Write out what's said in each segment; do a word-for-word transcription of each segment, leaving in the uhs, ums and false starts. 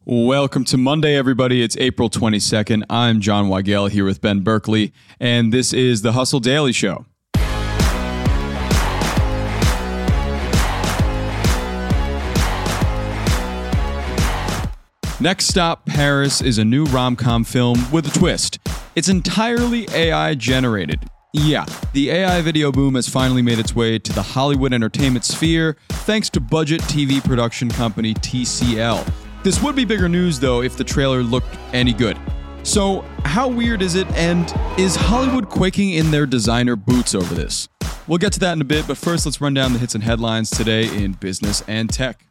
Welcome to Monday, everybody. It's April twenty-second. I'm John Weigel here with Ben Berkeley, and this is the Hustle Daily Show. Next Stop Paris is a new rom-com film with a twist. It's entirely A I generated. Yeah, the A I video boom has finally made its way to the Hollywood entertainment sphere thanks to budget T V production company T C L. This would be bigger news, though, if the trailer looked any good. So, how weird is it, and is Hollywood quaking in their designer boots over this? We'll get to that in a bit, but first let's run down the hits and headlines today in business and tech.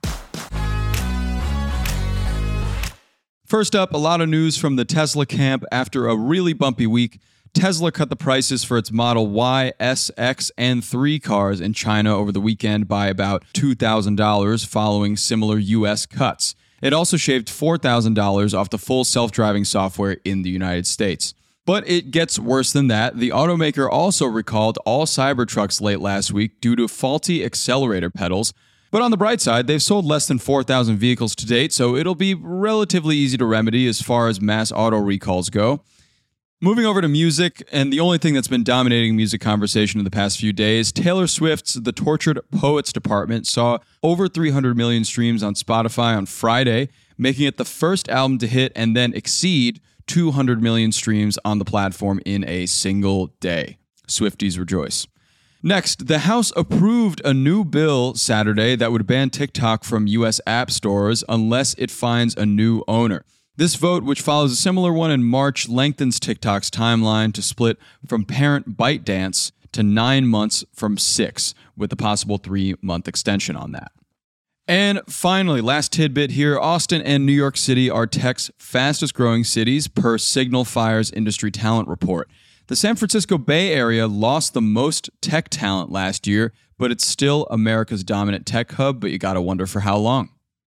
First up, a lot of news from the Tesla camp after a really bumpy week. Tesla cut the prices for its Model Y, S, X, and three cars in China over the weekend by about two thousand dollars following similar U S cuts. It also shaved four thousand dollars off the full self-driving software in the United States. But it gets worse than that. The automaker also recalled all Cybertrucks late last week due to faulty accelerator pedals. But on the bright side, they've sold less than four thousand vehicles to date, so it'll be relatively easy to remedy as far as mass auto recalls go. Moving over to music, and the only thing that's been dominating music conversation in the past few days, Taylor Swift's The Tortured Poets Department saw over three hundred million streams on Spotify on Friday, making it the first album to hit and then exceed two hundred million streams on the platform in a single day. Swifties rejoice. Next, the House approved a new bill Saturday that would ban TikTok from U S app stores unless it finds a new owner. This vote, which follows a similar one in March, lengthens TikTok's timeline to split from parent ByteDance to nine months from six, with a possible three-month extension on that. And finally, last tidbit here, Austin and New York City are tech's fastest-growing cities per Signal Fire's industry talent report. The San Francisco Bay Area lost the most tech talent last year, but it's still America's dominant tech hub, but you gotta wonder for how long.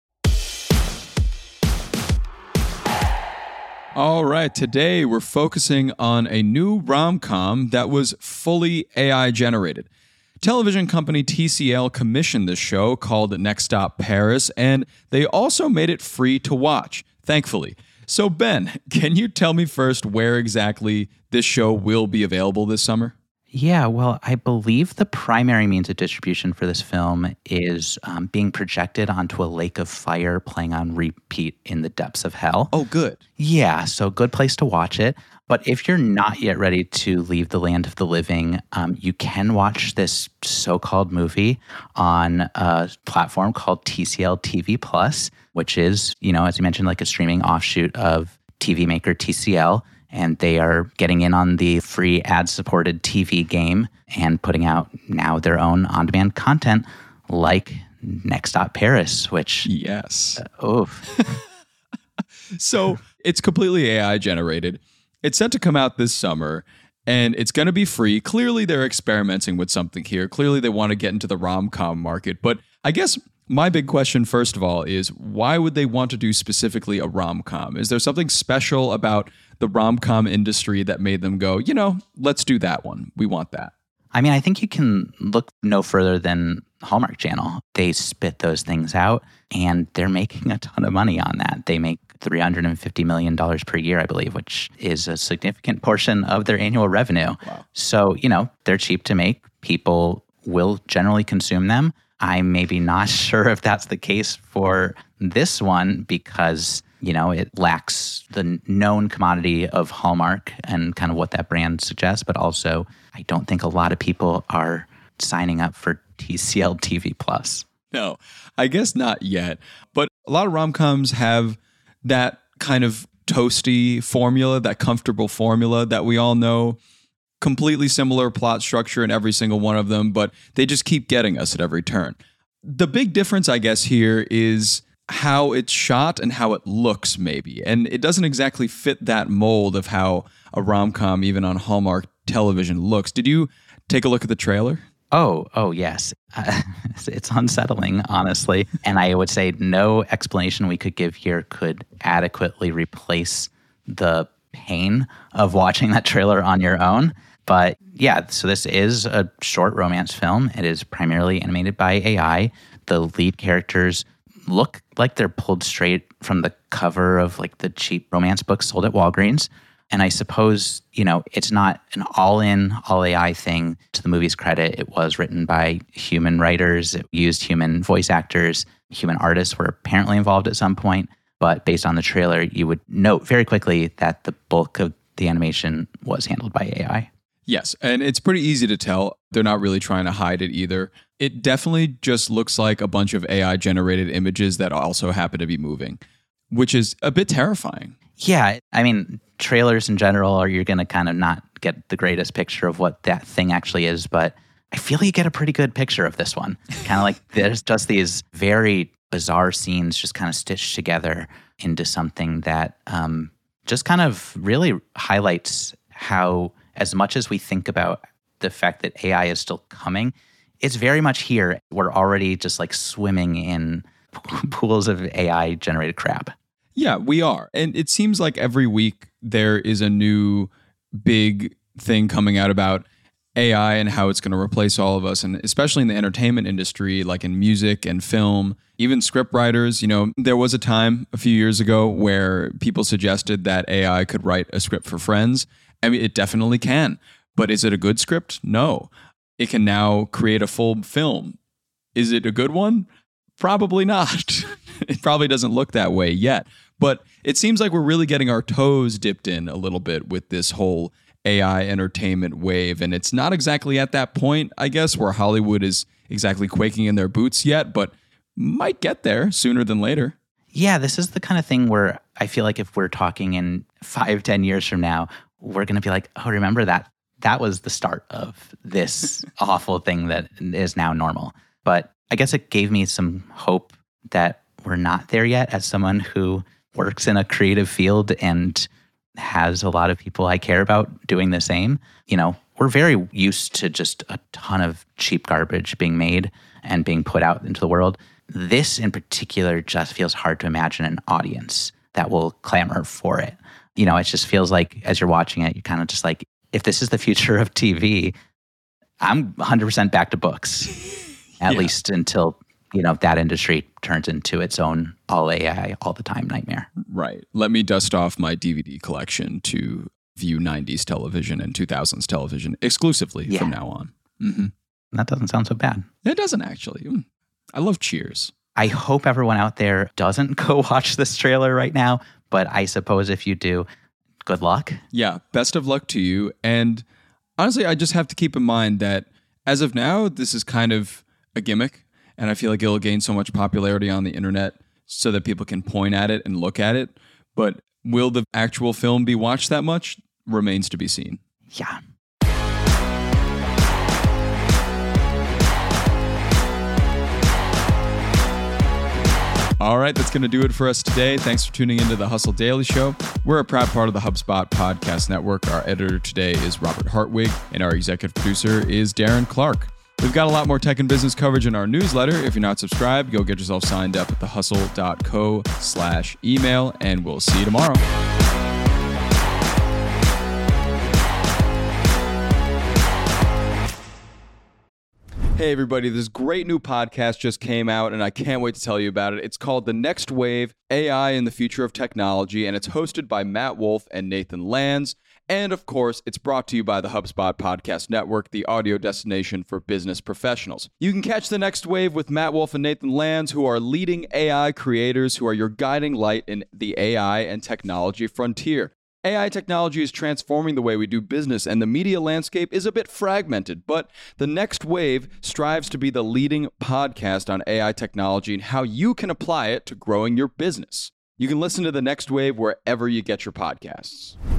All right, today we're focusing on a new rom-com that was fully A I generated. Television company T C L commissioned this show called Next Stop Paris, and they also made it free to watch, thankfully. So Ben, can you tell me first where exactly this show will be available this summer? Yeah, well, I believe the primary means of distribution for this film is um, being projected onto a lake of fire playing on repeat in the depths of hell. Oh, good. Yeah, so good place to watch it. But if you're not yet ready to leave the land of the living, um, you can watch this so-called movie on a platform called T C L T V Plus, which is, you know, as you mentioned, like a streaming offshoot of T V maker T C L. And they are getting in on the free ad-supported T V game and putting out now their own on-demand content like Next Stop Paris, which... Yes. Uh, oof. So it's completely A I generated. It's set to come out this summer, and it's going to be free. Clearly, they're experimenting with something here. Clearly, they want to get into the rom-com market. But I guess my big question, first of all, is why would they want to do specifically a rom-com? Is there something special about the rom-com industry that made them go, you know, let's do that one. We want that. I mean, I think you can look no further than Hallmark Channel. They spit those things out, and they're making a ton of money on that. They make three hundred fifty million dollars per year, I believe, which is a significant portion of their annual revenue. Wow. So, you know, they're cheap to make. People will generally consume them. I'm maybe not sure if that's the case for this one because, you know, it lacks the known commodity of Hallmark and kind of what that brand suggests. But also, I don't think a lot of people are signing up for T C L T V Plus. No, I guess not yet. But a lot of rom-coms have that kind of toasty formula, that comfortable formula that we all know. Completely similar plot structure in every single one of them, but they just keep getting us at every turn. The big difference, I guess, here is how it's shot and how it looks, maybe. And it doesn't exactly fit that mold of how a rom-com, even on Hallmark television, looks. Did you take a look at the trailer? Oh, oh, yes. Uh, it's unsettling, honestly. And I would say no explanation we could give here could adequately replace the pain of watching that trailer on your own. But yeah, so this is a short romance film. It is primarily animated by A I. The lead characters look like they're pulled straight from the cover of like the cheap romance books sold at Walgreens. And I suppose, you know, it's not an all-in, all A I thing. To the movie's credit, it was written by human writers. It used human voice actors. Human artists were apparently involved at some point. But based on the trailer, you would note very quickly that the bulk of the animation was handled by A I. Yes, and it's pretty easy to tell. They're not really trying to hide it either. It definitely just looks like a bunch of A I-generated images that also happen to be moving, which is a bit terrifying. Yeah, I mean, trailers in general, are you're going to kind of not get the greatest picture of what that thing actually is, but I feel you get a pretty good picture of this one. Kind of like there's just these very bizarre scenes just kind of stitched together into something that um, just kind of really highlights how, as much as we think about the fact that A I is still coming, it's very much here. We're already just like swimming in pools of A I-generated crap. Yeah, we are. And it seems like every week there is a new big thing coming out about A I and how it's going to replace all of us. And especially in the entertainment industry, like in music and film, even script writers. You know, there was a time a few years ago where people suggested that A I could write a script for Friends. I mean, it definitely can. But is it a good script? No. It can now create a full film. Is it a good one? Probably not. It probably doesn't look that way yet. But it seems like we're really getting our toes dipped in a little bit with this whole A I entertainment wave. And it's not exactly at that point, I guess, where Hollywood is exactly quaking in their boots yet, but might get there sooner than later. Yeah, this is the kind of thing where I feel like if we're talking in five, ten years from now, we're going to be like, oh, remember that? That was the start of this awful thing that is now normal. But I guess it gave me some hope that we're not there yet as someone who works in a creative field and has a lot of people I care about doing the same. You know, we're very used to just a ton of cheap garbage being made and being put out into the world. This in particular just feels hard to imagine an audience that will clamor for it. You know, it just feels like as you're watching it, you're kind of just like, if this is the future of T V, I'm one hundred percent back to books, at yeah. least until, you know, that industry turns into its own all A I all the time nightmare. Right. Let me dust off my D V D collection to view nineties television and two thousands television exclusively yeah. from now on. Mm-hmm. That doesn't sound so bad. It doesn't actually. I love Cheers. I hope everyone out there doesn't go watch this trailer right now, but I suppose if you do, good luck. Yeah, best of luck to you. And honestly, I just have to keep in mind that as of now, this is kind of a gimmick. And I feel like it'll gain so much popularity on the internet so that people can point at it and look at it. But will the actual film be watched that much? Remains to be seen. Yeah. All right, that's going to do it for us today. Thanks for tuning into the Hustle Daily Show. We're a proud part of the HubSpot Podcast Network. Our editor today is Robert Hartwig, and our executive producer is Darren Clark. We've got a lot more tech and business coverage in our newsletter. If you're not subscribed, go get yourself signed up at thehustle.co slash email, and we'll see you tomorrow. Hey, everybody, this great new podcast just came out, and I can't wait to tell you about it. It's called The Next Wave, A I in the Future of Technology, and it's hosted by Matt Wolf and Nathan Lands. And, of course, it's brought to you by the HubSpot Podcast Network, the audio destination for business professionals. You can catch The Next Wave with Matt Wolf and Nathan Lands, who are leading A I creators who are your guiding light in the A I and technology frontier. A I technology is transforming the way we do business, and the media landscape is a bit fragmented, but The Next Wave strives to be the leading podcast on A I technology and how you can apply it to growing your business. You can listen to The Next Wave wherever you get your podcasts.